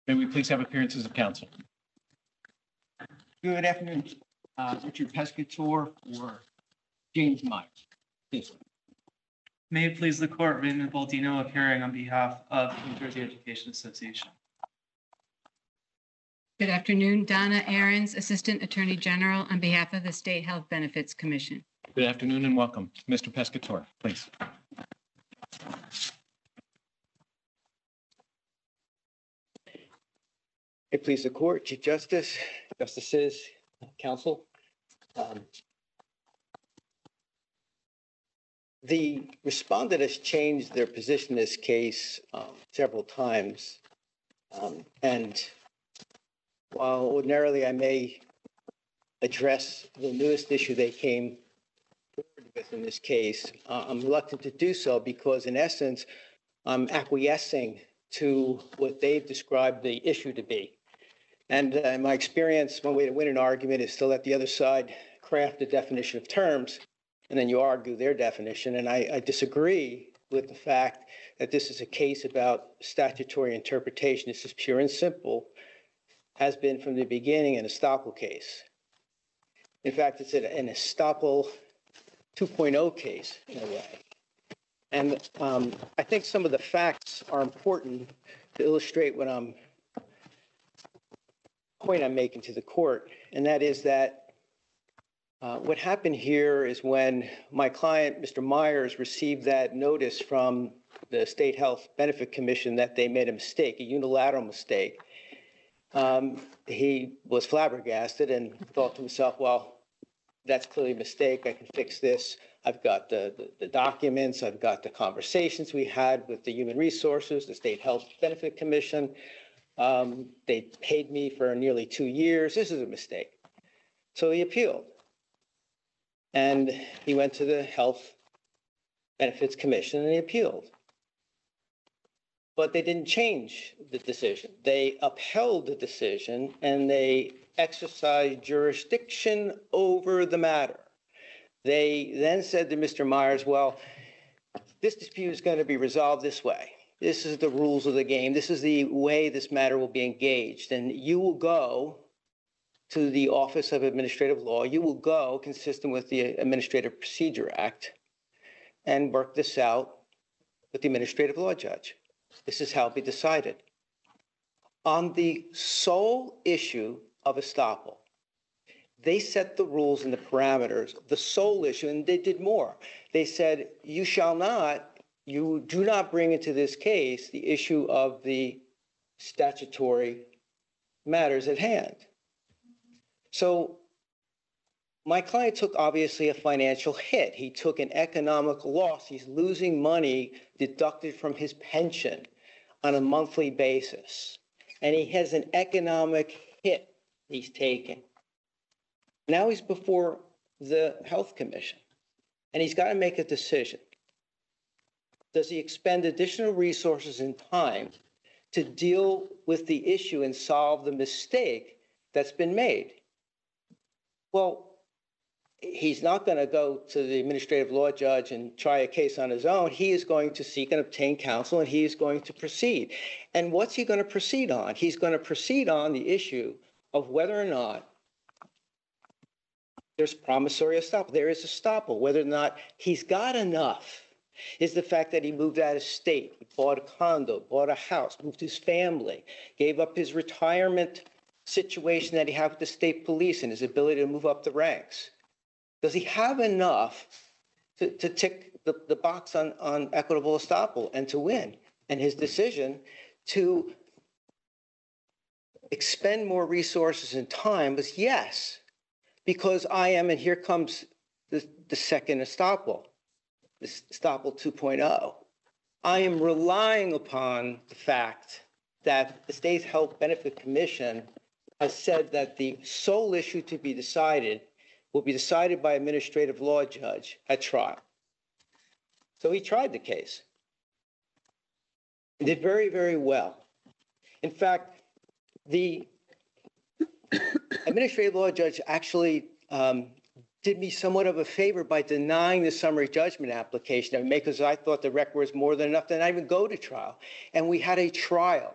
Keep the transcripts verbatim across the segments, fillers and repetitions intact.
May we please have appearances of counsel? Good afternoon. Uh, Richard Pescator for James Myers. Please. May it please the court, Raymond Baldino appearing on behalf of the New Jersey Education Association. Good afternoon. Donna Ahrens, Assistant Attorney General on behalf of the State Health Benefits Commission. Good afternoon and welcome. Mister Pescator, please. May it please the court, Chief Justice, Justices, Counsel. Um, the respondent has changed their position in this case um, several times. Um, and while ordinarily I may address the newest issue they came forward with in this case, uh, I'm reluctant to do so because in essence, I'm acquiescing to what they've described the issue to be. And uh, in my experience, one way to win an argument is to let the other side craft a definition of terms, and then you argue their definition. And I, I disagree with the fact that this is a case about statutory interpretation. This is pure and simple, has been from the beginning an estoppel case. In fact, it's an estoppel two point oh case in a way. And um, I think some of the facts are important to illustrate what I'm point I'm making to the court, and that is that uh, what happened here is when my client, Mister Myers, received that notice from the State Health Benefit Commission that they made a mistake, a unilateral mistake, um, he was flabbergasted and thought to himself, well, that's clearly a mistake. I can fix this. I've got the, the, the documents. I've got the conversations we had with the Human Resources, the State Health Benefit Commission. Um, they paid me for nearly two years. This is a mistake. So he appealed. And he went to the Health Benefits Commission and he appealed. But they didn't change the decision. They upheld the decision and they exercised jurisdiction over the matter. They then said to Mister Myers, well, this dispute is going to be resolved this way. This is the rules of the game. This is the way this matter will be engaged. And you will go to the Office of Administrative Law. You will go, consistent with the Administrative Procedure Act, and work this out with the Administrative Law Judge. This is how it be decided. On the sole issue of estoppel, they set the rules and the parameters, the sole issue, and they did more. They said, you shall not You do not bring into this case the issue of the statutory matters at hand. So my client took obviously a financial hit. He took an economic loss. He's losing money deducted from his pension on a monthly basis. And he has an economic hit he's taking. Now he's before the Health Commission, and he's got to make a decision. Does he expend additional resources and time to deal with the issue and solve the mistake that's been made? Well, he's not going to go to the administrative law judge and try a case on his own. He is going to seek and obtain counsel, and he is going to proceed. And what's he going to proceed on? He's going to proceed on the issue of whether or not there's promissory estoppel. There is estoppel, whether or not he's got enough. Is the fact that he moved out of state, he bought a condo, bought a house, moved his family, gave up his retirement situation that he had with the state police and his ability to move up the ranks. Does he have enough to, to tick the, the box on, on equitable estoppel and to win? And his decision to expend more resources and time was yes, because I am, and here comes the, the second estoppel. Estoppel two point oh. I am relying upon the fact that the State Health Benefit Commission has said that the sole issue to be decided will be decided by administrative law judge at trial. So he tried the case. He did very, very well. In fact, the administrative law judge actually um, did me somewhat of a favor by denying the summary judgment application, because I thought the record was more than enough to not even go to trial. And we had a trial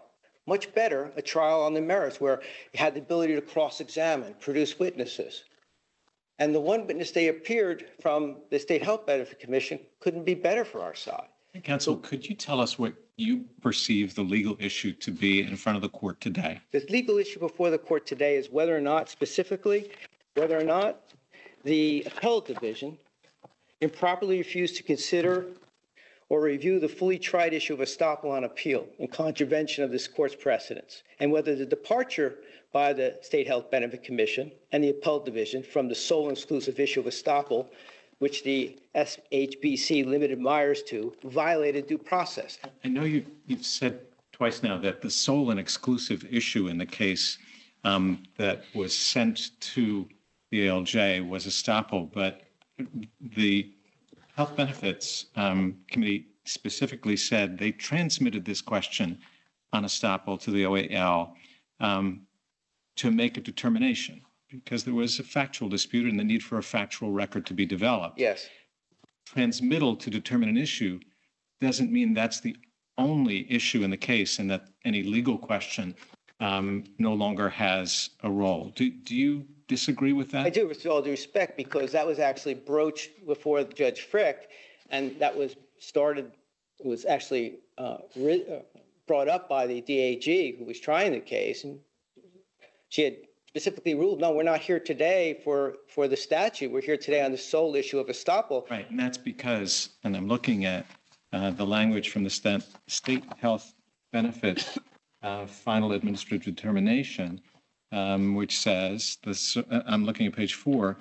much better a trial on the merits where you had the ability to cross-examine, produce witnesses. And the one witness they appeared from the State Health Benefit Commission couldn't be better for our side. Counsel, could you tell us what you perceive the legal issue to be in front of the court today? The legal issue before the court today is whether or not, specifically, whether or not the appellate division improperly refused to consider or review the fully tried issue of estoppel on appeal in contravention of this court's precedents, and whether the departure by the State Health Benefit Commission and the appellate division from the sole and exclusive issue of estoppel, which the S H B C limited Myers to, violated due process. I know you, you've said twice now that the sole and exclusive issue in the case um, that was sent to the A L J was estoppel, but the Health Benefits um, Committee specifically said they transmitted this question on estoppel to the O A L um, to make a determination because there was a factual dispute and the need for a factual record to be developed. Yes. Transmittal to determine an issue doesn't mean that's the only issue in the case and that any legal question um, no longer has a role. Do, do you disagree with that? I do, with all due respect, because that was actually broached before Judge Frick, and that was started, was actually uh, ri- uh, brought up by the D A G who was trying the case, and she had specifically ruled, no, we're not here today for, for the statute. We're here today on the sole issue of estoppel. Right, and that's because, and I'm looking at uh, the language from the state, state health benefit uh, final administrative determination, um, which says, this, uh, I'm looking at page four,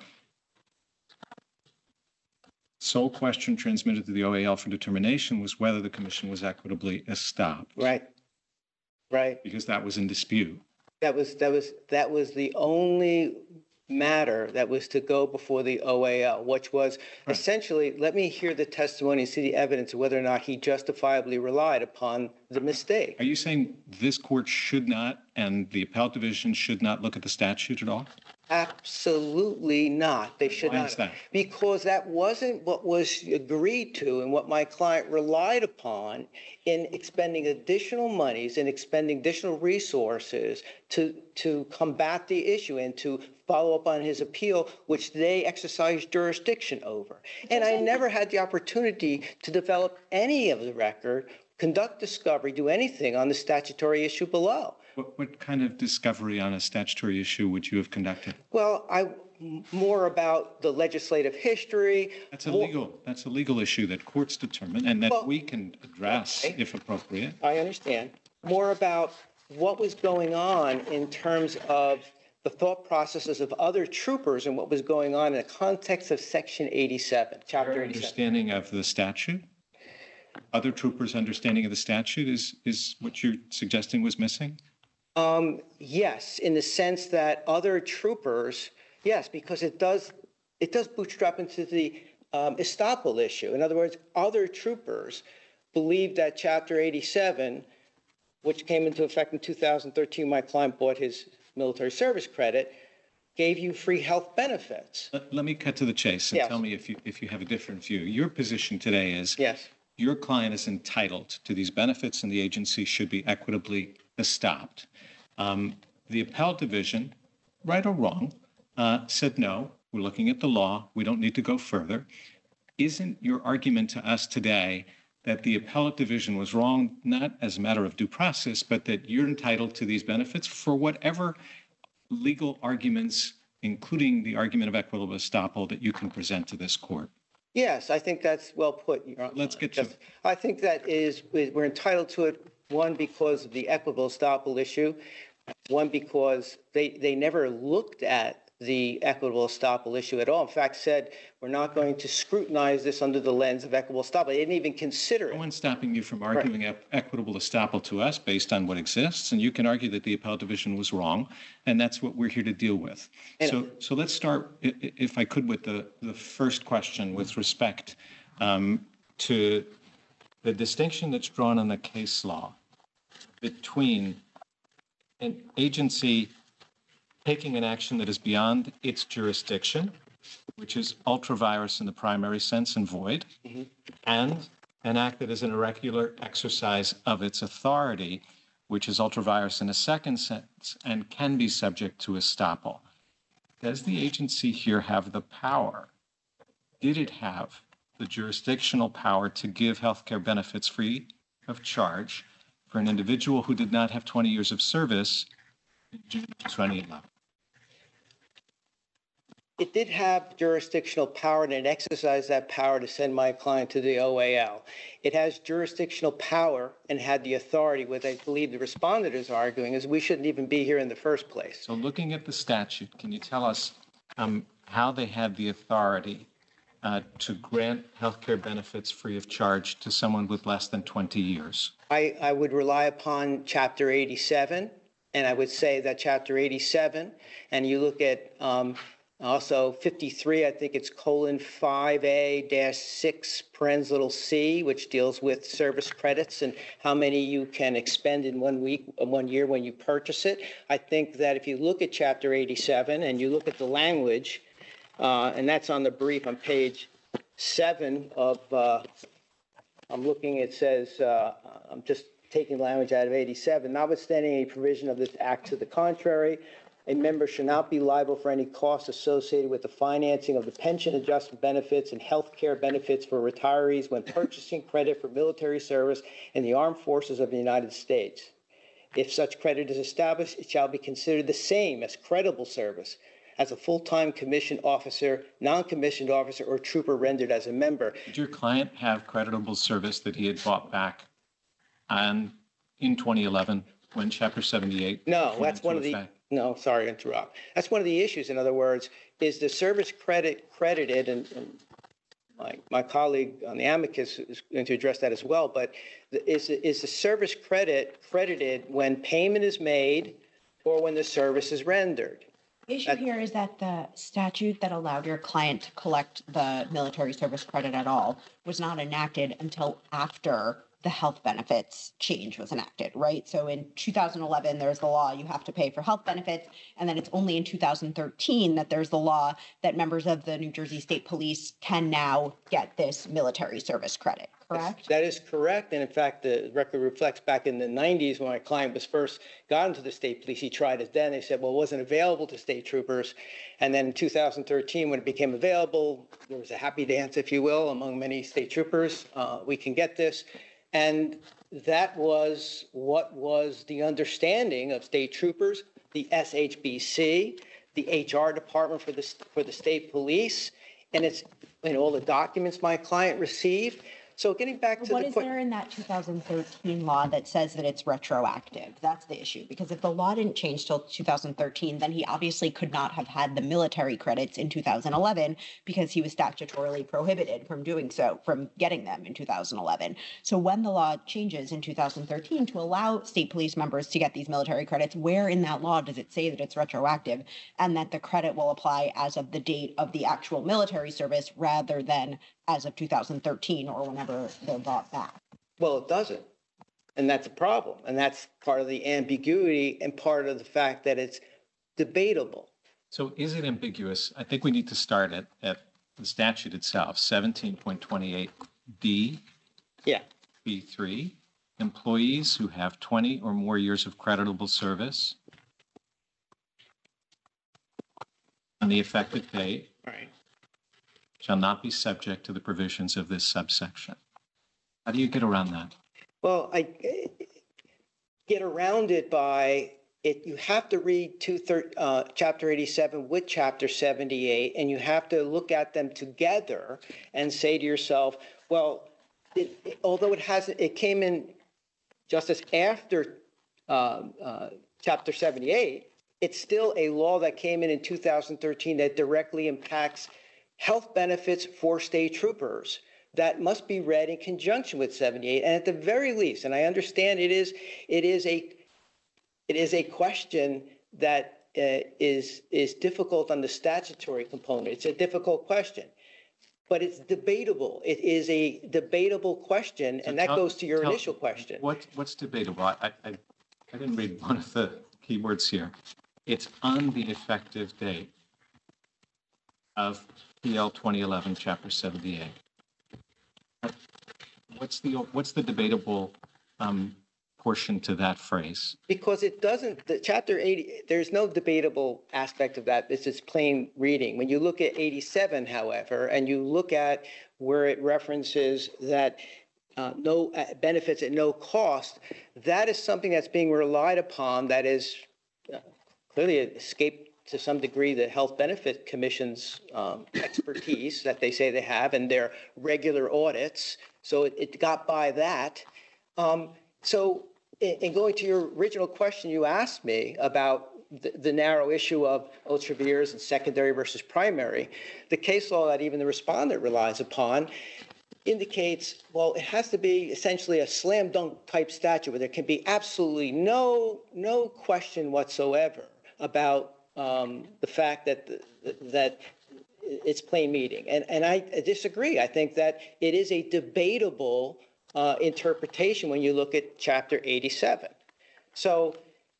sole question transmitted to the O A L for determination was whether the commission was equitably estopped. Right, right. Because that was in dispute. That was, that was, that was the only matter that was to go before the O A L, which was Right. essentially, let me hear the testimony and see the evidence of whether or not he justifiably relied upon the mistake. Are you saying this court should not and the appellate division should not look at the statute at all? Absolutely not. They should Why not. is that? Because that wasn't what was agreed to and what my client relied upon in expending additional monies and expending additional resources to, to combat the issue and to follow up on his appeal, which they exercised jurisdiction over. And I never had the opportunity to develop any of the record, conduct discovery, do anything on the statutory issue below. What, what kind of discovery on a statutory issue would you have conducted? Well, I more about the legislative history. That's a more- legal, that's a legal issue that courts determine and that Well, we can address okay. if appropriate. I understand. More about what was going on in terms of the thought processes of other troopers and what was going on in the context of Section eighty-seven, Chapter Your eighty-seven. understanding of the statute? Other troopers' understanding of the statute is, is what you're suggesting was missing? Um, yes, in the sense that other troopers, yes, because it does, it does bootstrap into the um, estoppel issue. In other words, other troopers believe that Chapter eighty-seven, which came into effect in two thousand thirteen, my client bought his military service credit, gave you free health benefits. Let, let me cut to the chase and Yes. tell me if you, if you have a different view. Your position today is Yes, your client is entitled to these benefits and the agency should be equitably estopped. Um, the appellate division, right or wrong, uh, said no, we're looking at the law, we don't need to go further. Isn't your argument to us today that the appellate division was wrong, not as a matter of due process, but that you're entitled to these benefits for whatever legal arguments, including the argument of equitable estoppel, that you can present to this court? yes, I think that's well put, Your Honor. Let's get to- Just- I think that is, we're entitled to it, one, because of the equitable estoppel issue, one, because they, they never looked at the equitable estoppel issue at all. In fact, said, we're not going to scrutinize this under the lens of equitable estoppel. They didn't even consider No it. one's stopping you from arguing e- equitable estoppel to us based on what exists, and you can argue that the appellate division was wrong, and that's what we're here to deal with. And- So, so let's start, i- i- if I could, with the, the first question with respect um, to the distinction that's drawn in the case law between an agency taking an action that is beyond its jurisdiction, which is ultra-virus in the primary sense and void, and an act that is an irregular exercise of its authority, which is ultravirus in a second sentence and can be subject to estoppel. Does the agency here have the power? Did it have the jurisdictional power to give healthcare benefits free of charge for an individual who did not have twenty years of service in June twenty eleven? It did have jurisdictional power, and it exercised that power to send my client to the O A L. It has jurisdictional power and had the authority, what I believe the respondent is arguing, is we shouldn't even be here in the first place. So looking at the statute, can you tell us um, how they had the authority uh, to grant healthcare benefits free of charge to someone with less than twenty years? I, I would rely upon Chapter eighty-seven, and I would say that Chapter eighty-seven, and you look at um, also fifty-three, I think it's colon five A dash six parens little c, which deals with service credits and how many you can expend in one week, one year when you purchase it. I think that if you look at Chapter eighty-seven and you look at the language, uh, and that's on the brief on page seven of, uh, I'm looking, it says, uh, I'm just taking language out of eighty-seven, notwithstanding any provision of this act to the contrary, a member shall not be liable for any costs associated with the financing of the pension adjustment benefits and health care benefits for retirees when purchasing credit for military service in the armed forces of the United States. If such credit is established, it shall be considered the same as credible service as a full-time commissioned officer, non-commissioned officer, or trooper rendered as a member. Did your client have creditable service that he had bought back and in twenty eleven when Chapter seventy-eight? No, went that's into one of the, effect? no, sorry to interrupt. That's one of the issues, in other words, is the service credit credited, and, and my, my colleague on the amicus is going to address that as well, but the- is, is the service credit credited when payment is made or when the service is rendered? The issue That- here is that the statute that allowed your client to collect the military service credit at all was not enacted until after the health benefits change was enacted, right? So in two thousand eleven, there's the law, you have to pay for health benefits. And then it's only in two thousand thirteen that there's the law that members of the New Jersey State Police can now get this military service credit, correct? That is correct. And in fact, the record reflects back in the nineties when my client was first got into the state police, he tried it then. They said, well, it wasn't available to state troopers. And then in two thousand thirteen, when it became available, there was a happy dance, if you will, among many state troopers. Uh, we can get this. And that was what was the understanding of state troopers, the S H B C, the H R department for the, for the state police, and it's in all the documents my client received. So getting back to What the is point. there in that two thousand thirteen law that says that it's retroactive? That's the issue. Because if the law didn't change till two thousand thirteen, then he obviously could not have had the military credits in two thousand eleven because he was statutorily prohibited from doing so, from getting them in two thousand eleven. So when the law changes in two thousand thirteen to allow state police members to get these military credits, where in that law does it say that it's retroactive and that the credit will apply as of the date of the actual military service rather than as of two thousand thirteen or whenever they're bought back? Well, it doesn't. And that's a problem. And that's part of the ambiguity and part of the fact that it's debatable. So is it ambiguous? I think we need to start at, at the statute itself, seventeen point twenty-eight D Yeah. B three. Employees who have twenty or more years of creditable service on the effective date Right. shall not be subject to the provisions of this subsection. How do you get around that? Well, I get around it by it. You have to read two thir- uh, chapter eighty-seven with chapter seventy-eight, and you have to look at them together and say to yourself, well, it, it, although it hasn't, it came in justice after uh, uh, chapter seventy-eight, it's still a law that came in in two thousand thirteen that directly impacts health benefits for state troopers. That must be read in conjunction with seventy-eight. And at the very least, and I understand it is, it is a, it is a question that uh, is is difficult on the statutory component. It's a difficult question, but it's debatable. It is a debatable question, So and that tell- goes to your tell- initial question. What, what's debatable? I, I, I didn't read one of the keywords here. It's on the effective date of P L twenty eleven, Chapter seventy-eight. What's the, what's the debatable um, portion to that phrase? Because it doesn't, the chapter eighty, there's no debatable aspect of that. This is plain reading. When you look at eighty-seven, however, and you look at where it references that uh, no uh, benefits at no cost, that is something that's being relied upon that is uh, clearly escaped to some degree the Health Benefit Commission's um, expertise that they say they have and their regular audits. So it, it got by that. Um, so in, in going to your original question you asked me about the, the narrow issue of ultraviers and secondary versus primary, the case law that even the respondent relies upon indicates, well, it has to be essentially a slam dunk type statute where there can be absolutely no, no question whatsoever about um, the fact that, the, that it's plain meaning. And, and I disagree. I think that it is a debatable uh, interpretation when you look at chapter eighty-seven. So,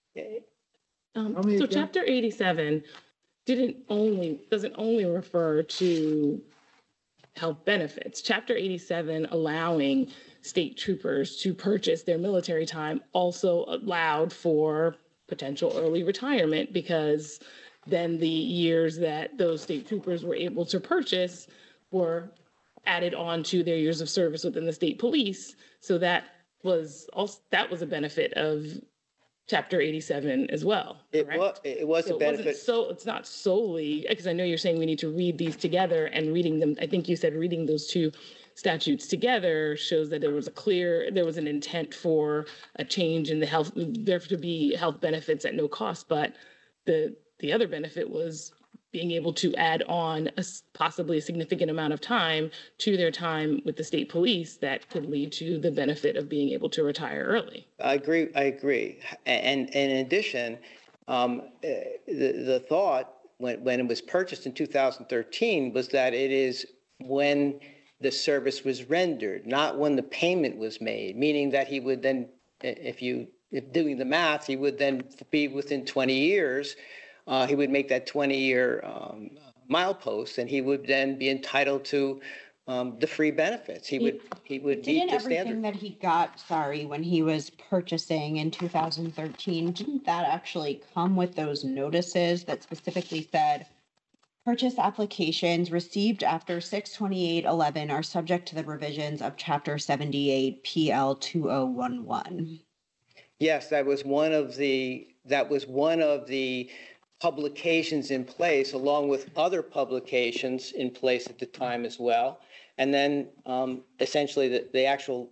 Um, so chapter eighty-seven didn't only, doesn't only refer to health benefits. Chapter eighty-seven allowing state troopers to purchase their military time also allowed for potential early retirement, because then the years that those state troopers were able to purchase were added on to their years of service within the state police. So that was also, that was a benefit of chapter eighty-seven as well. it was, it was So a it wasn't benefit. so it's not solely, because I know you're saying we need to read these together, and reading them, I think you said reading those two statutes together shows that there was a clear, there was an intent for a change in the health, there to be health benefits at no cost. But the the other benefit was being able to add on a, possibly a significant amount of time to their time with the state police that could lead to the benefit of being able to retire early. I agree. I agree. And, and in addition, um, uh, the, the thought when, when it was purchased in two thousand thirteen was that it is when the service was rendered, not when the payment was made, meaning that he would then, if you, if doing the math, he would then be within twenty years. Uh, he would make that twenty-year um, milepost, and he would then be entitled to um, the free benefits. He would he would meet Didn't the everything standard. that he got, sorry, when he was purchasing in two thousand thirteen, didn't that actually come with those notices that specifically said purchase applications received after six twenty-eight eleven are subject to the provisions of Chapter seventy-eight P L two oh one one? Yes, that was one of the that was one of the publications in place, along with other publications in place at the time as well. And then um, essentially the, the actual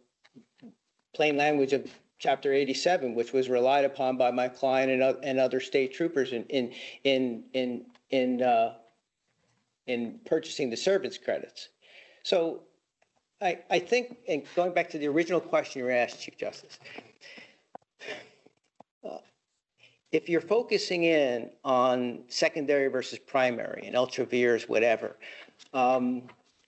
plain language of Chapter eighty-seven, which was relied upon by my client and, o- and other state troopers in in in in in, uh, in purchasing the servants credits. So I I think, and going back to the original question you were asked, Chief Justice, if you're focusing in on secondary versus primary and ultraviers, whatever, um,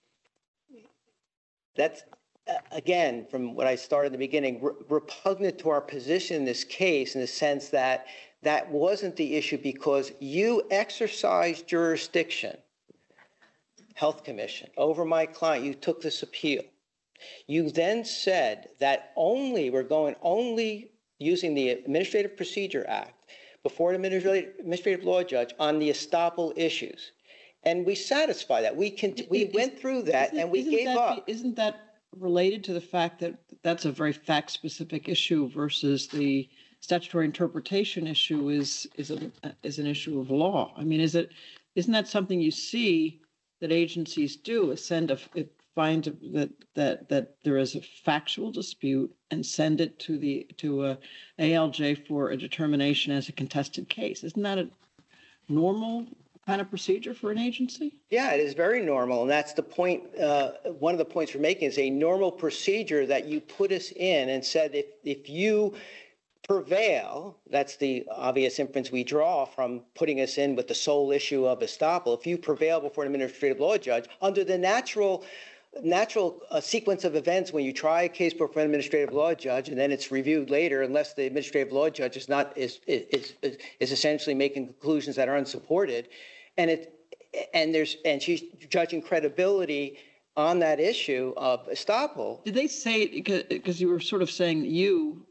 that's, uh, again, from what I started in the beginning, re- repugnant to our position in this case, in the sense that that wasn't the issue because you exercised jurisdiction, Health Commission, over my client. You took this appeal. You then said that only, we're going only using the Administrative Procedure Act before an administrative, administrative law judge on the estoppel issues. And we satisfy that. We can, we Is- went through that Isn't- and we isn't gave that the- up. Isn't that related to the fact that that's a very fact-specific issue versus the statutory interpretation issue is, is, a, is an issue of law? I mean, is it, isn't that something you see that agencies do, is send a, it find that, that, that there is a factual dispute and send it to the, to a A L J for a determination as a contested case? Isn't that a normal kind of procedure for an agency? Yeah, it is very normal. And that's the point. Uh, one of the points we're making is a normal procedure that you put us in and said, if, if you prevail, that's the obvious inference we draw from putting us in with the sole issue of estoppel. If you prevail before an administrative law judge, under the natural natural uh, sequence of events, when you try a case before an administrative law judge and then it's reviewed later, unless the administrative law judge is not is is is, is essentially making conclusions that are unsupported, and it and there's and she's judging credibility on that issue of estoppel. Did they say, because, because you were sort of saying that you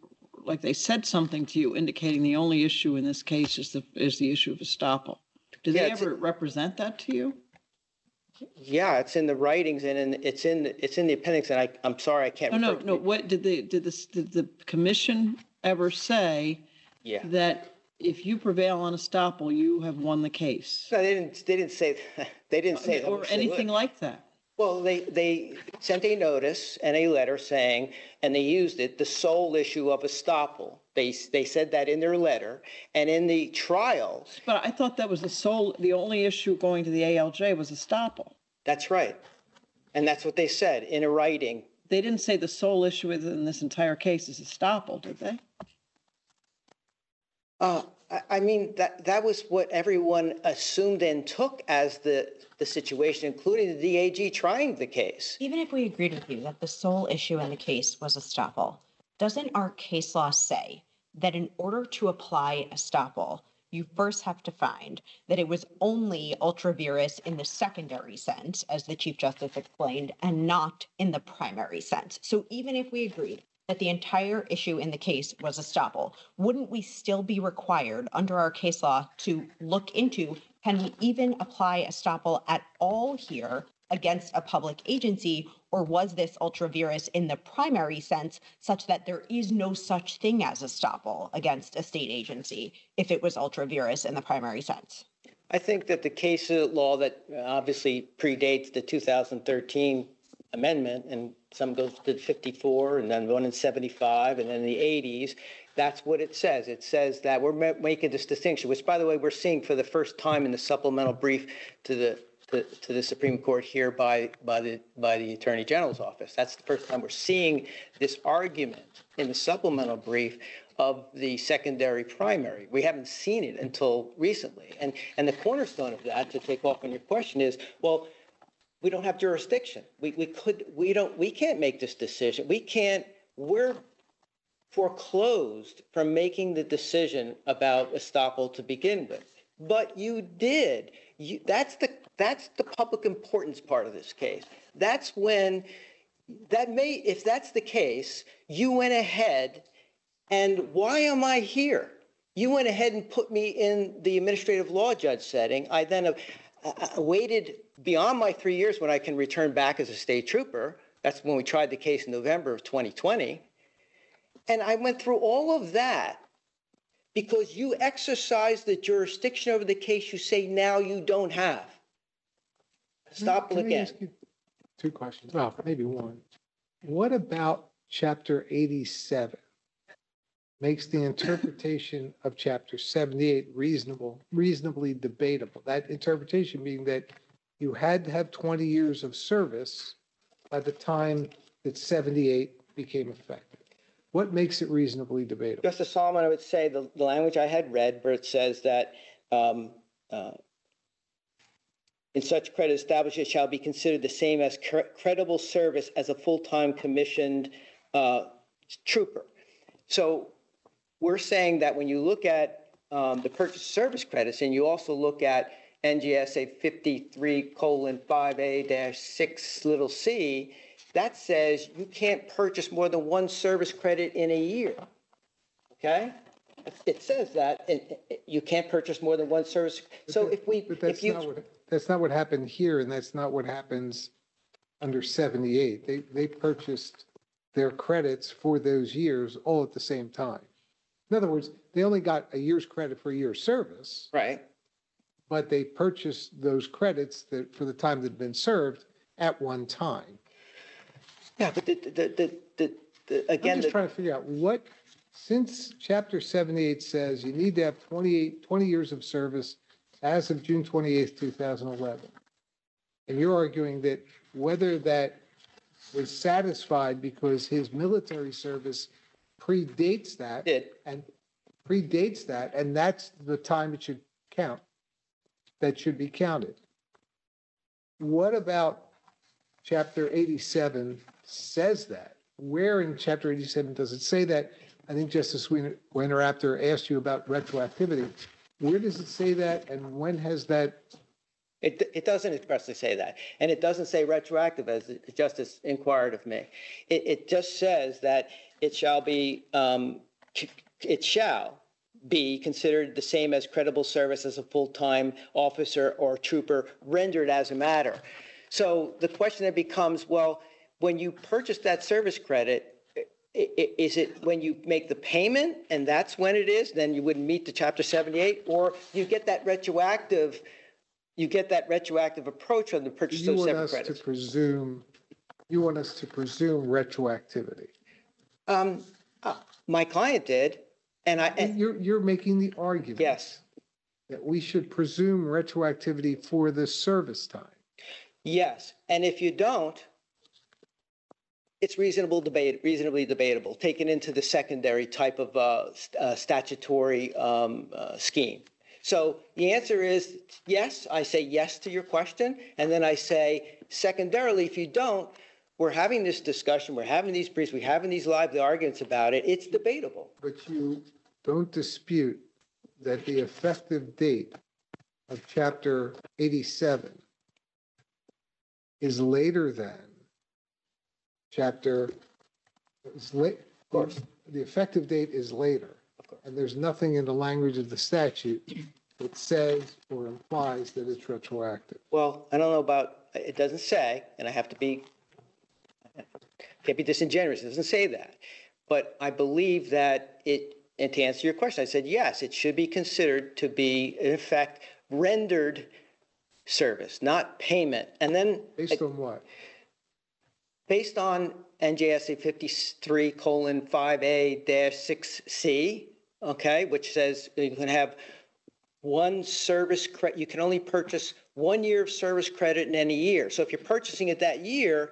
like they said something to you indicating the only issue in this case is the, is the issue of estoppel. Did Yeah, they it's- ever represent that to you? Yeah, it's in the writings and in, it's in, it's in the appendix, and I, I'm sorry, I can't. No, no, refer to no, it. what, did the, did the, did the commission ever say Yeah. that if you prevail on estoppel, you have won the case? No, they didn't, they didn't say, they didn't say. that, Or which they anything would. like that? Well, they, they sent a notice and a letter saying, and they used it, the sole issue of estoppel. They, they said that in their letter, and in the trial, But I thought that was the sole, the only issue going to the A L J was estoppel. that's right. And that's what they said in a writing. They didn't say the sole issue in this entire case is estoppel, did they? Uh, I, I mean, that, that was what everyone assumed and took as the, the situation, including the D A G trying the case. Even if we agreed with you that the sole issue in the case was estoppel, doesn't our case law say that in order to apply estoppel, you first have to find that it was only ultra vires in the secondary sense, as the Chief Justice explained, and not in the primary sense? So even if we agreed that the entire issue in the case was estoppel, wouldn't we still be required under our case law to look into, can we even apply estoppel at all here against a public agency, or was this ultra vires in the primary sense such that there is no such thing as estoppel against a state agency if it was ultra vires in the primary sense? I think that the case law that obviously predates the two thousand thirteen amendment, and some goes to fifty-four, and then one in seventy-five, and then the eighties, that's what it says. It says that we're ma- making this distinction, which, by the way, we're seeing for the first time in the supplemental brief to the to, to the Supreme Court here by by the by the Attorney General's office. That's the first time we're seeing this argument in the supplemental brief of the secondary primary. We haven't seen it until recently. And and the cornerstone of that, to take off on your question, is, well, we don't have jurisdiction. We we could we don't we can't make this decision. We can't, we're foreclosed from making the decision about estoppel to begin with. But you did. You, that's the that's the public importance part of this case. That's when that may, if that's the case, you went ahead, and why am I here? You went ahead and put me in the administrative law judge setting. I then have uh, waited beyond my three years when I can return back as a state trooper. That's when we tried the case in November of twenty twenty. And I went through all of that because you exercised the jurisdiction over the case you say now you don't have. Stop Can I again. ask you two questions? Well, maybe one. What about Chapter eighty-seven makes the interpretation of Chapter seventy-eight reasonable, reasonably debatable? That interpretation being that you had to have twenty years of service by the time that seventy-eight became effective. What makes it reasonably debatable? Justice Solomon, I would say the, the language I had read where it says that um, uh, in such credit established, it shall be considered the same as cre- credible service as a full-time commissioned uh, trooper. So we're saying that when you look at um, the purchase service credits, and you also look at N G S A fifty-three colon five A dash six little c, that says you can't purchase more than one service credit in a year. Okay? It says that, and you can't purchase more than one service. So if we, But if that's you, not what, that's not what happened here, and that's not what happens under seventy-eight. They, they purchased their credits for those years all at the same time. In other words, they only got a year's credit for a year's service, right? but they purchased those credits that, for the time that had been served at one time. Yeah, but the, the, the, the, the I'm again, just the, trying to figure out what, since Chapter seventy-eight says you need to have twenty-eight, twenty years of service as of June twenty-eighth, two thousand eleven. And you're arguing that whether that was satisfied because his military service predates that. did. And predates that, and that's the time it should count, that should be counted. What about Chapter eighty-seven says that? Where in Chapter eighty-seven does it say that? I think Justice Weiner-Apter asked you about retroactivity. Where does it say that, and when has that? It, it doesn't expressly say that. And it doesn't say retroactive, as the Justice inquired of me. It, it just says that it shall be um, it shall be considered the same as credible service as a full-time officer or trooper rendered as a matter. So the question then becomes, well, when you purchase that service credit, i- i- is it when you make the payment and that's when it is, then you wouldn't meet the chapter seventy-eight, or you get that retroactive, you get that retroactive approach on the purchase You of want separate us to credits? presume, you want us to presume retroactivity. Um, uh, my client did, and I, and, You're, you're making the argument. yes, That we should presume retroactivity for this service time. yes, and if you don't, it's reasonable debate, reasonably debatable, taken into the secondary type of uh, st- uh, statutory um, uh, scheme. So the answer is yes. I say yes to your question, and then I say secondarily, if you don't, we're having this discussion, we're having these briefs, we're having these lively arguments about it. It's debatable. But you don't dispute that the effective date of chapter eighty-seven is later than chapter, is late, of course, the effective date is later. And there's nothing in the language of the statute that says or implies that it's retroactive. Well, I don't know about, it doesn't say, and I have to be, can't be disingenuous, it doesn't say that. But I believe that it, and to answer your question, I said, yes, it should be considered to be, in effect, rendered service, not payment. And then, Based on what? based on N J S A fifty-three colon five A dash six C, okay, which says you can have one service credit, you can only purchase one year of service credit in any year. So if you're purchasing it that year,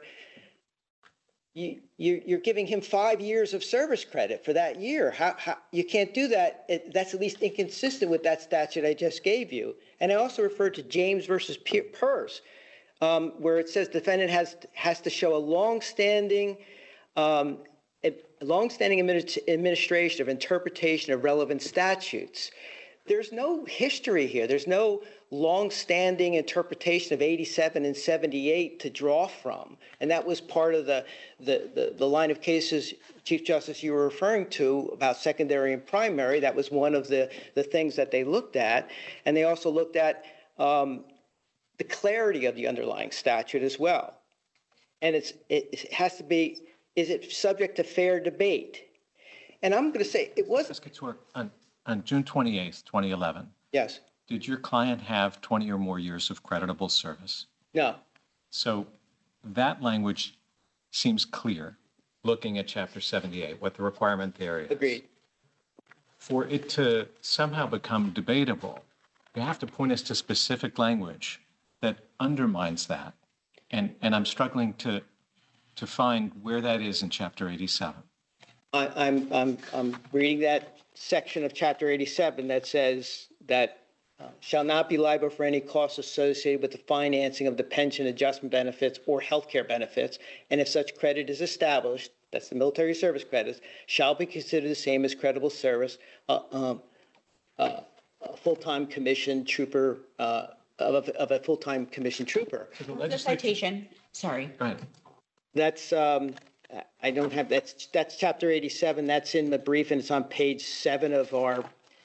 you, you, you're giving him five years of service credit for that year. How, how, you can't do that. It, that's at least inconsistent with that statute I just gave you. And I also referred to James versus Peirce, um, where it says defendant has, has to show a longstanding, um, a longstanding admini- administration of interpretation of relevant statutes. There's no history here. There's no long-standing interpretation of eighty-seven and seventy-eight to draw from. And that was part of the, the, the, the line of cases, Chief Justice, you were referring to about secondary and primary. That was one of the, the things that they looked at. And they also looked at um, the clarity of the underlying statute as well. And it's, it has to be, is it subject to fair debate? And I'm going to say it was, Miz Couture, on, on June twenty-eighth, twenty eleven, yes, did your client have twenty or more years of creditable service? no, So that language seems clear, looking at chapter seventy-eight, what the requirement there is. agreed. For it to somehow become debatable, you have to point us to specific language that undermines that. And, and I'm struggling to, to find where that is in chapter eighty-seven. I, I'm, I'm, I'm reading that section of chapter eighty-seven that says that uh, shall not be liable for any costs associated with the financing of the pension adjustment benefits or healthcare benefits. And if such credit is established, that's the military service credits, shall be considered the same as credible service, uh, um, uh, a full-time commissioned trooper, uh, of, of a full-time commissioned trooper. So the The legislature, citation, sorry. go ahead. That's, um, I don't have, that's, that's chapter eighty-seven. That's in the brief and it's on page seven of our,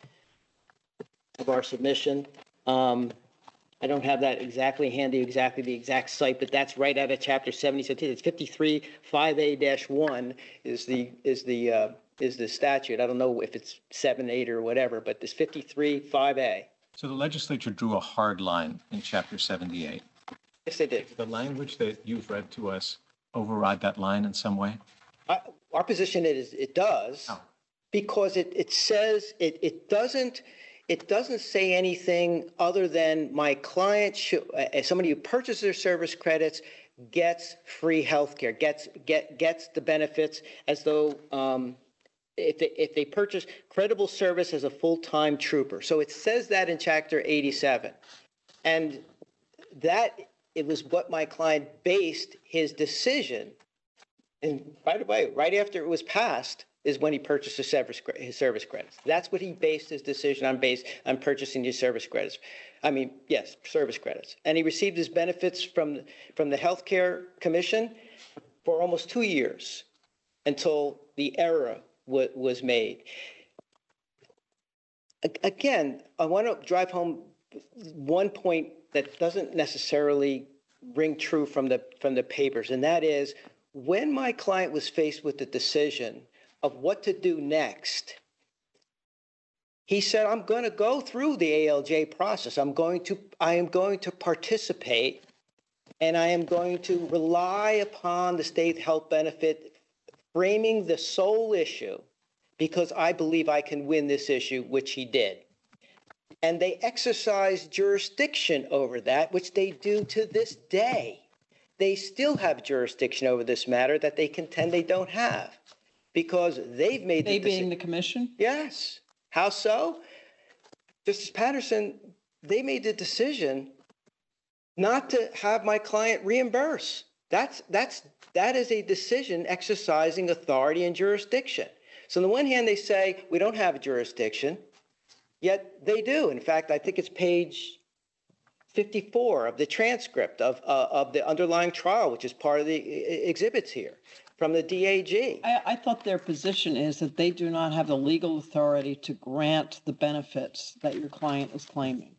of our submission. Um, I don't have that exactly handy, exactly the exact site, but that's right out of chapter seventy. So it's fifty-three five A dash one is the, is the, uh, is the statute. I don't know if it's seven, eight or whatever, but this fifty-three five A. So the legislature drew a hard line in chapter seventy-eight. Yes, they did. The language that you've read to us override that line in some way? I- Our position is it does, Oh. because it, it says, it, it doesn't, it doesn't say anything other than my client should, uh, somebody who purchases their service credits gets free healthcare, gets, get, gets the benefits as though, um, if they, if they purchase credible service as a full-time trooper. So it says that in chapter eighty-seven. And that, it was what my client based his decision. And by the way, right after it was passed is when he purchased his service, cre- his service credits. That's what he based his decision on, based on purchasing his service credits. I mean, yes, service credits. And he received his benefits from, from the Healthcare Commission for almost two years until the era wa- was made. A- Again, I want to drive home one point that doesn't necessarily ring true from the, from the papers, and that is, when my client was faced with the decision of what to do next, he said, I'm going to go through the A L J process. I'm going to, I am going to participate, and I am going to rely upon the state health benefit framing the sole issue because I believe I can win this issue, which he did. And they exercise jurisdiction over that, which they do to this day. They still have jurisdiction over this matter that they contend they don't have because they've made They the being decision. the commission? Yes. How so? Justice Patterson, they made the decision not to have my client reimburse. That's, that's, that is a decision exercising authority and jurisdiction. So on the one hand, they say, we don't have jurisdiction, yet they do. In fact, I think it's page fifty-four of the transcript of, uh, of the underlying trial, which is part of the e- exhibits here from the D A G. I, I thought their position is that they do not have the legal authority to grant the benefits that your client is claiming.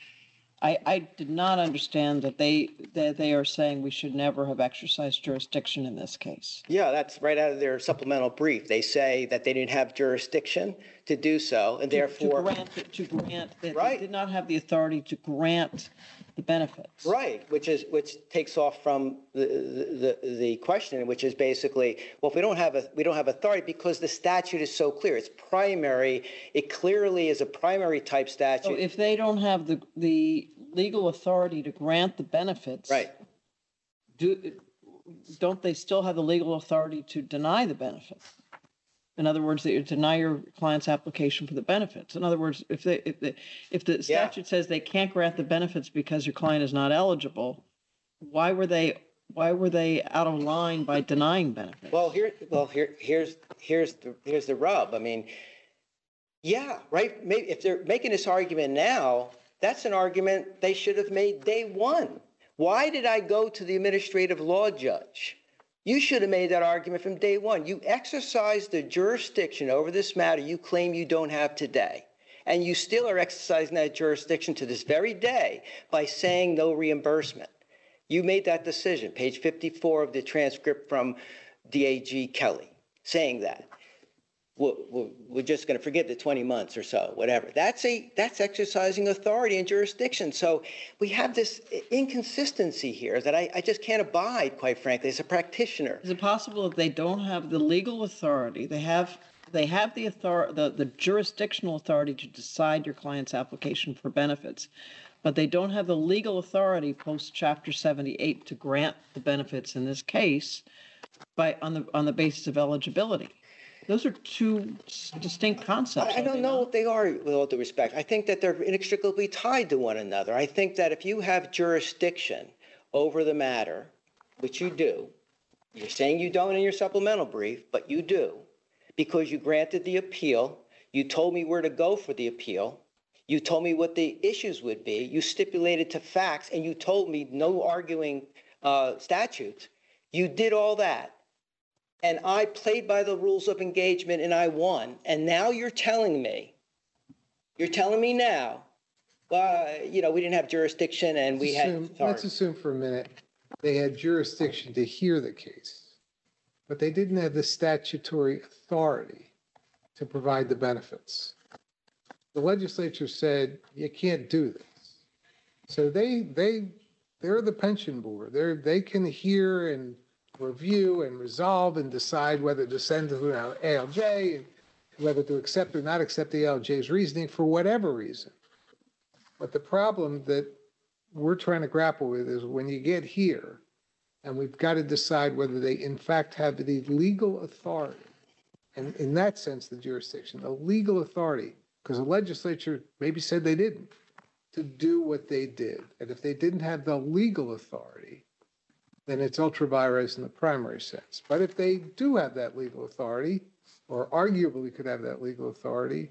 I, I did not understand that they, that they are saying we should never have exercised jurisdiction in this case. Yeah, that's right out of their supplemental brief. They say that they didn't have jurisdiction to do so, and To- therefore. To grant, to grant, that they Right. did not have the authority to grant the benefits. Right, which is, which takes off from the, the, the question, which is basically, well, if we don't have a, we don't have authority because the statute is so clear. It's primary. It clearly is a primary type So statute. if they don't have the, the legal authority to grant the benefits. Right. Do, don't they still have the legal authority to deny the benefits? In other words, that you deny your client's application for the benefits. In other words, if they, if the, if the Yeah. statute says they can't grant the benefits because your client is not eligible, why were they, why were they out of line by denying benefits? Well, here, well, here, here's, here's, the, here's the rub. I mean, yeah, right. Maybe if they're making this argument now, that's an argument they should have made day one. Why did I go to the administrative law judge? You should have made that argument from day one. You exercised the jurisdiction over this matter you claim you don't have today. And you still are exercising that jurisdiction to this very day by saying no reimbursement. You made that decision, page fifty-four of the transcript from D A G Kelly, saying that. We're, we're, we're just going to forget the twenty months or so, whatever. That's a that's exercising authority and jurisdiction. So we have this inconsistency here that I, I just can't abide, quite frankly, as a practitioner. Is it possible that they don't have the legal authority? They have, they have the author, the, the jurisdictional authority to decide your client's application for benefits, but they don't have the legal authority post Chapter seventy-eight to grant the benefits in this case by, on the, on the basis of eligibility. Those are two s- distinct concepts. I, I are don't they know not? if they are, with all due respect. I think that they're inextricably tied to one another. I think that if you have jurisdiction over the matter, which you do, you're saying you don't in your supplemental brief, but you do, because you granted the appeal, you told me where to go for the appeal, you told me what the issues would be, you stipulated to facts, and you told me no arguing uh, statutes. You did all that. And I played by the rules of engagement and I won. And now you're telling me, you're telling me now, well, you know, we didn't have jurisdiction and we had. Assume- sorry. Let's assume for a minute, they had jurisdiction to hear the case, but they didn't have the statutory authority to provide the benefits. The legislature said, you can't do this. So they, they, they're the pension board. They're, they can hear and review and resolve and decide whether to send to an A L J, whether to accept or not accept the A L J's reasoning for whatever reason. But the problem that we're trying to grapple with is when you get here, and we've got to decide whether they in fact have the legal authority, and in that sense, the jurisdiction, the legal authority, because the legislature maybe said they didn't, to do what they did. And if they didn't have the legal authority, then it's ultra vires in the primary sense. But if they do have that legal authority, or arguably could have that legal authority,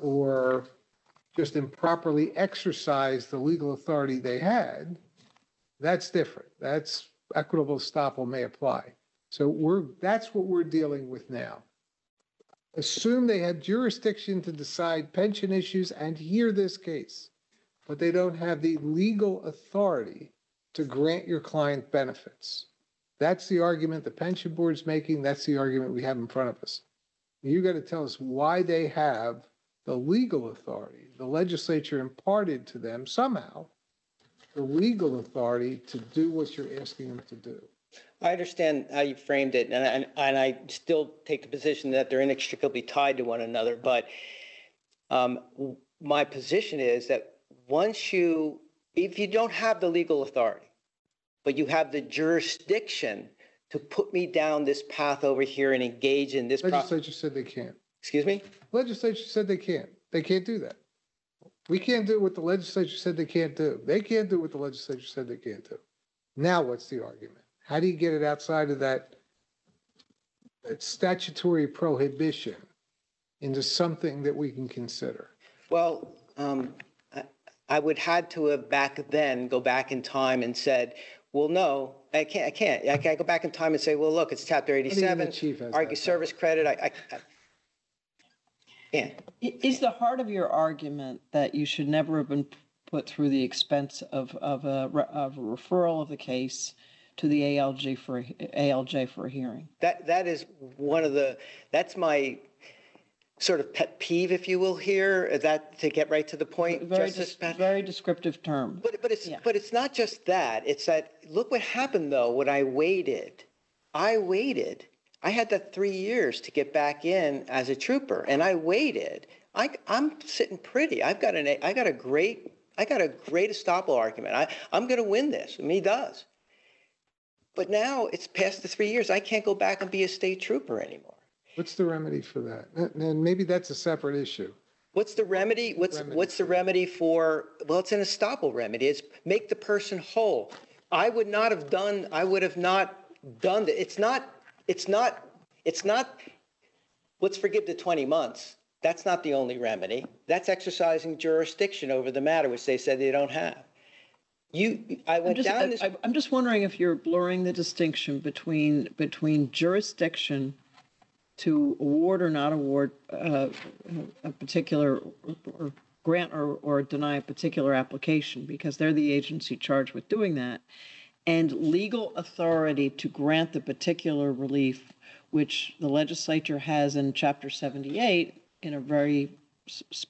or just improperly exercise the legal authority they had, that's different. That's equitable estoppel may apply. So we're, that's what we're dealing with now. assume they have jurisdiction to decide pension issues and hear this case, but they don't have the legal authority to grant your client benefits. That's the argument the pension board's making. That's the argument we have in front of us. You got to tell us why they have the legal authority. The legislature imparted to them somehow the legal authority to do what you're asking them to do. I understand how you framed it, and I, and I still take the position that they're inextricably tied to one another. But um, my position is that once you, if you don't have the legal authority, but you have the jurisdiction to put me down this path over here and engage in this process. Legislature said they can't. Excuse me? Legislature said they can't. They can't do that. We can't do what the legislature said they can't do. They can't do what the legislature said they can't do. Now what's the argument? How do you get it outside of that, that statutory prohibition into something that we can consider? Well, um, I, I would had to have back then go back in time and said, well, no, I can't. I can't. I can't go back in time and say, well, look, it's Chapter eighty-seven, argue service credit. I, I, I can't. Is the heart of your argument that you should never have been put through the expense of of a, of a referral of the case to the A L J for A L J for a hearing? That that is one of the. That's my sort of pet peeve, if you will, here. That to get right to the point, Very, Justice des- very descriptive term. But but it's Yeah. but it's not just that. It's that look what happened though when I waited. I waited. I had that three years to get back in as a trooper, and I waited. I I'm sitting pretty. I've got an I got a great I got a great estoppel argument. I I'm going to win this. And he does. But now it's past the three years. I can't go back and be a state trooper anymore. What's the remedy for that? And maybe that's a separate issue. What's the remedy? What's remedy. what's the remedy for? Well, it's an estoppel remedy. It's make the person whole. I would not have done. I would have not done that. It's not. It's not. It's not. Let's forgive the twenty months. That's not the only remedy. That's exercising jurisdiction over the matter, which they said they don't have. You. I went I'm just, down this. I, I'm just wondering if you're blurring the distinction between between jurisdiction to award or not award uh, a particular or grant or, or deny a particular application, because they're the agency charged with doing that, and legal authority to grant the particular relief, which the legislature has in Chapter seventy-eight in a very s-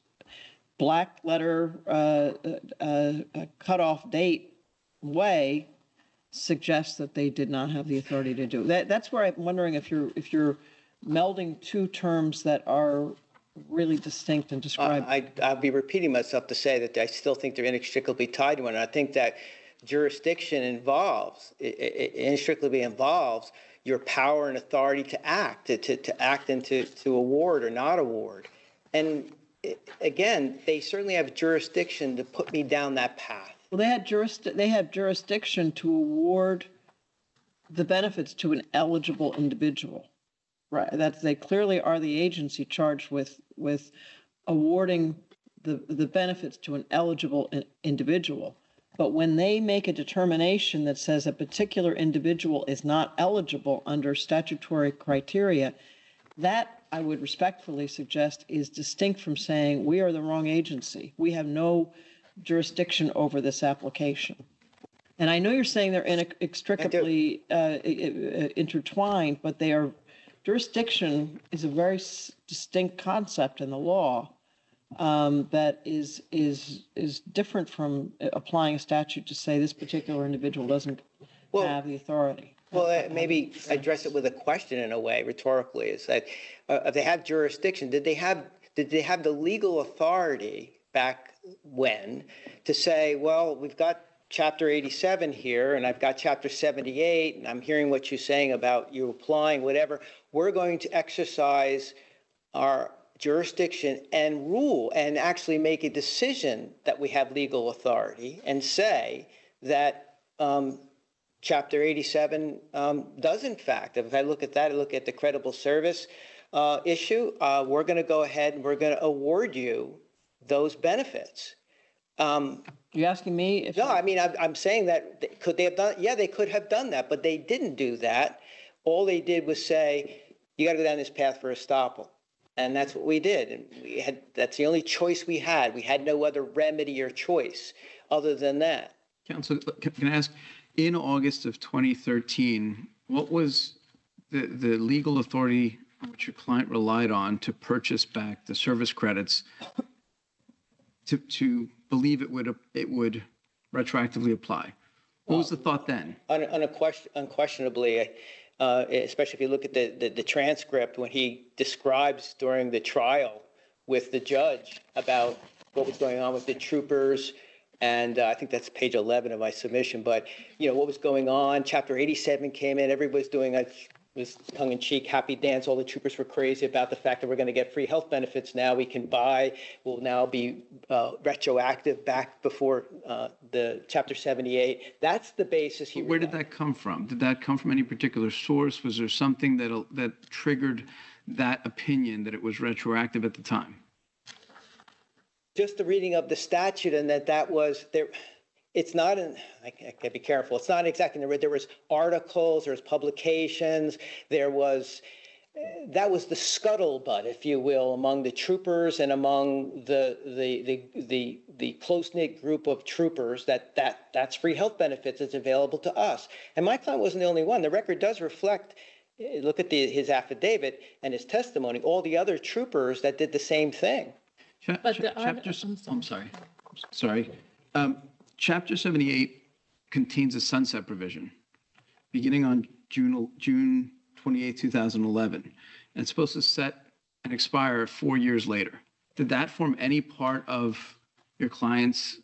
black letter uh, uh, uh, cutoff date way, suggests that they did not have the authority to do that. That's where I'm wondering if you're if you're melding two terms that are really distinct and Uh, described. I, I'll be repeating myself to say that I still think they're inextricably tied to one another. I think that jurisdiction involves, it, it inextricably involves your power and authority to act, to, to, to act and to, to award or not award. And it, again, they certainly have jurisdiction to put me down that path. Well, they had juris, they have jurisdiction to award the benefits to an eligible individual. Right, that they clearly are the agency charged with with awarding the the benefits to an eligible in, individual. But when they make a determination that says a particular individual is not eligible under statutory criteria, that I would respectfully suggest is distinct from saying we are the wrong agency. We have no jurisdiction over this application. And I know you're saying they're inextricably uh, intertwined, but they are. Jurisdiction is a very s- distinct concept in the law um, that is is is different from applying a statute to say this particular individual doesn't Well, have the authority. Well, uh, maybe address it with a question in a way, rhetorically, is that uh, if they have jurisdiction, did they have did they have the legal authority back when to say, well, we've got Chapter eighty-seven here, and I've got Chapter seventy-eight, and I'm hearing what you're saying about you applying whatever. We're going to exercise our jurisdiction and rule and actually make a decision that we have legal authority and say that um, Chapter eighty-seven um, does, in fact, if I look at that, I look at the credible service uh, issue, uh, we're going to go ahead and we're going to award you those benefits. Um, You asking me if No, I mean, I'm, I'm saying that, they- could they have done, yeah, they could have done that, but they didn't do that. All they did was say, you got to go down this path for estoppel. And that's what we did. And we had, that's the only choice we had. We had no other remedy or choice other than that. Counsel, can can I ask, in August of twenty thirteen, what was the, the legal authority which your client relied on to purchase back the service credits to, to believe it would, it would retroactively apply? What was the thought then? Un, unquestion, unquestionably, uh, especially if you look at the, the, the transcript when he describes during the trial with the judge about what was going on with the troopers. And uh, I think that's page eleven of my submission. But, you know, what was going on? Chapter eighty-seven came in. Everybody was doing a was tongue-in-cheek happy dance. All the troopers were crazy about the fact that we're going to get free health benefits now. We can buy. Will now be uh, retroactive back before uh, the Chapter seventy-eight. That's the basis. He Where did that come from? Did that come from any particular source? Was there something that that triggered that opinion that it was retroactive at the time? Just the reading of the statute, and that that was there. It's not in, I gotta be careful. It's not exactly in the, there was articles, there was publications, there was, that was the scuttlebutt, if you will, among the troopers and among the the the the, the close-knit group of troopers that, that that's free health benefits that's available to us. And my client wasn't the only one. The record does reflect, look at the, his affidavit and his testimony, all the other troopers that did the same thing. Cha- But cha- the art- chapter, I'm sorry. I'm sorry, sorry. Um, Chapter seventy-eight contains a sunset provision beginning on June, June twenty-eighth, two thousand eleven. And it's supposed to set and expire four years later. Did that form any part of your client's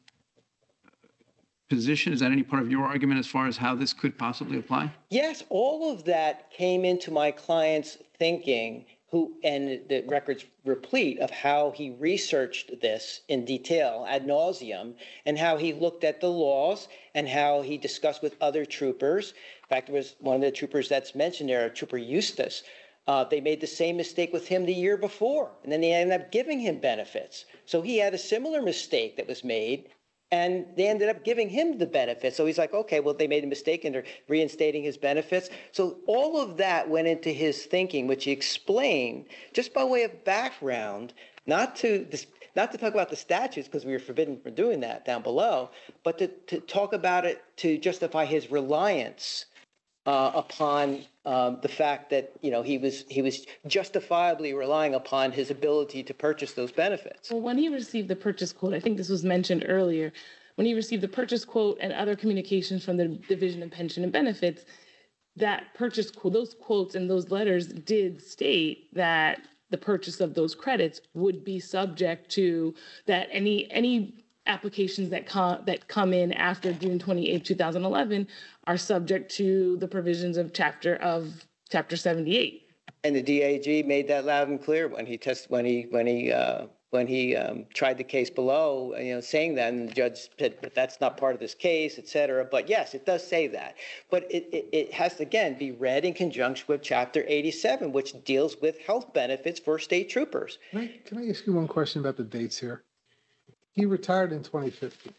position? Is that any part of your argument as far as how this could possibly apply? Yes, all of that came into my client's thinking, who, and the record's replete of how he researched this in detail ad nauseum, and how he looked at the laws and how he discussed with other troopers. In fact, there was one of the troopers that's mentioned there, Trooper Eustace. Uh, they made the same mistake with him the year before, and then they ended up giving him benefits. So he had a similar mistake that was made, and they ended up giving him the benefits. So he's like, okay, well, they made a mistake and they're reinstating his benefits. So all of that went into his thinking, which he explained just by way of background, not to this, not to talk about the statutes, because we were forbidden from doing that down below, but to, to talk about it to justify his reliance uh, upon um, the fact that, you know, he was he was justifiably relying upon his ability to purchase those benefits. Well, when he received the purchase quote, I think this was mentioned earlier, when he received the purchase quote and other communications from the Division of Pension and Benefits, that purchase quote, those quotes and those letters did state that the purchase of those credits would be subject to that any any applications that come that come in after June twenty-eighth, two thousand eleven are subject to the provisions of chapter of chapter seventy-eight. And the D A G made that loud and clear when he test when he when he uh, when he um, tried the case below, you know, saying that, and the judge said, but that's not part of this case, et cetera. But yes, it does say that. But it, it, it has to, again, be read in conjunction with Chapter eighty-seven, which deals with health benefits for state troopers. Can I, can I ask you one question about the dates here? He retired in twenty fifteen.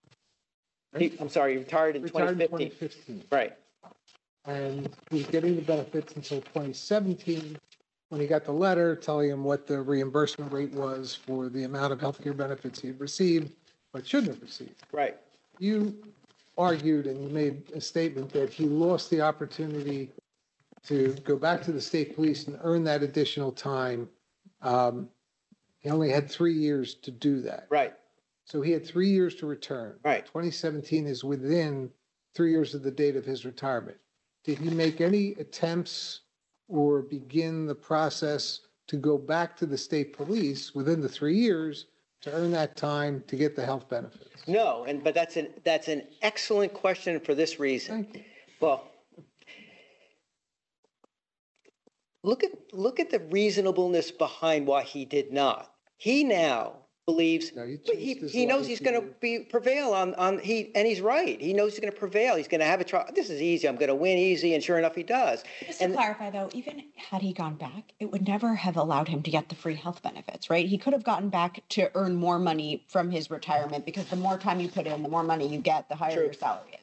He, I'm sorry, he retired in Retired in twenty twenty fifteen. fifteen. Right. And he was getting the benefits until twenty seventeen, when he got the letter telling him what the reimbursement rate was for the amount of healthcare benefits he had received, but shouldn't have received. Right. You argued and you made a statement that he lost the opportunity to go back to the state police and earn that additional time. Um, he only had three years to do that. Right. So he had three years to return. Right. twenty seventeen is within three years of the date of his retirement. Did he make any attempts or begin the process to go back to the state police within the three years to earn that time to get the health benefits? No, and but that's an that's an excellent question for this reason. Thank you. Well, look at look at the reasonableness behind why he did not. He now believes, No, you but he, changed his he knows life, he's he going to did. be prevail on on he and he's right. He knows he's going to prevail. He's going to have a trial. This is easy. I'm going to win easy, and sure enough, he does. Just to And clarify, though, even had he gone back, it would never have allowed him to get the free health benefits, right? He could have gotten back to earn more money from his retirement, because the more time you put in, the more money you get, the higher True. your salary is.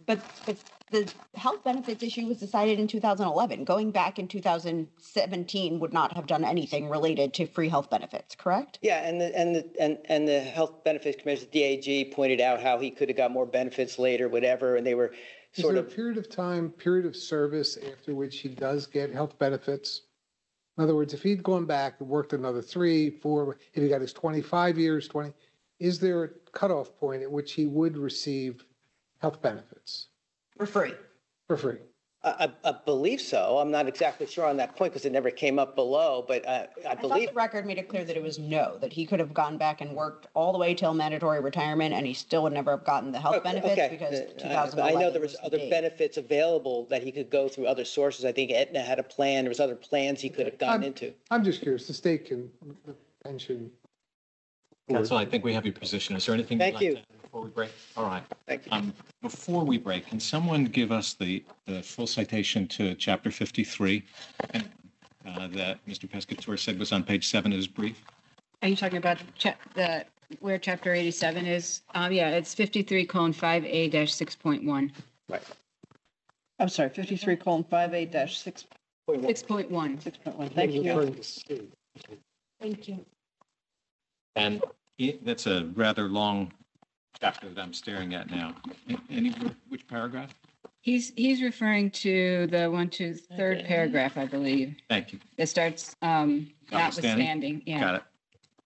But, but the health benefits issue was decided in two thousand eleven. Going back in two thousand seventeen would not have done anything related to free health benefits, correct? Yeah, and the, and the, and, and the Health Benefits Commission, the D A G, pointed out how he could have got more benefits later, whatever, and they were Is sort there a of, period of time, period of service after which he does get health benefits? In other words, if he'd gone back and worked another three, four, if he got his twenty-five years, twenty, is there a cutoff point at which he would receive health benefits For free. for free? I, I I believe so. I'm not exactly sure on that point because it never came up below, but uh, I I thought believe, the record made it clear that it was no, that he could have gone back and worked all the way till mandatory retirement and he still would never have gotten the health Okay, benefits okay. because Uh, two I- thousand I eleven know there was the other date. benefits available that he could go through other sources. I think Aetna had a plan. There was other plans he could have gotten I'm- into. I'm just curious, the state can, the pension. board- Council, I think we have your position. Is there anything you'd Thank like you. to add before we break? All right. Thank you. Um, Before we break, can someone give us the, the full citation to chapter fifty-three uh, that Mister Pescatore said was on page seven of his brief? Are you talking about cha- the, where chapter eighty-seven is? Um, yeah, it's fifty-three colon five A dash six point one. I'm sorry, fifty-three colon five eight dash six, Six point one. six point one. Thank you. Referring to state. Thank you. And it- that's a rather long chapter that I'm staring at now. A- Any, which paragraph? He's, he's referring to the one, two, third paragraph, I believe, Thank you. that starts, um, Notwithstanding? notwithstanding, yeah. Got it.